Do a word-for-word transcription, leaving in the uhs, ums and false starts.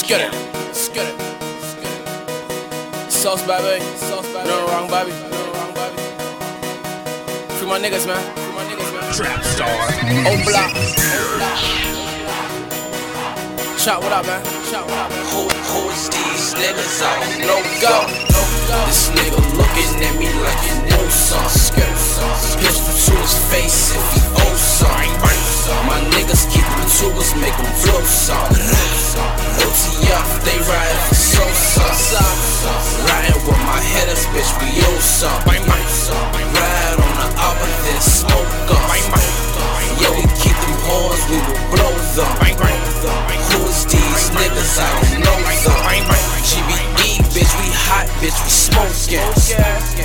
Skid it, skid it, skid it. Sauce, baby, sauce, baby. No wrong, baby. No wrong, baby. Free my niggas, man. Free my niggas, man. Trap Star. Oh, block. Oh, block. Shot, what up, man? Shot, what up, man? Who, who is these niggas out? No go, no go. This nigga looking at me like he knows something. Pistol to his face if he owes something. My niggas keep them tubers, make them blow something. O T F, they riding for so something. Riding with my headers, bitch, we owe something. Ride on the upper, then smoke up. Yeah, we keep them horns, we will blow them. Who is these niggas? I don't know them. G B E, bitch, we hot, bitch, we smoking.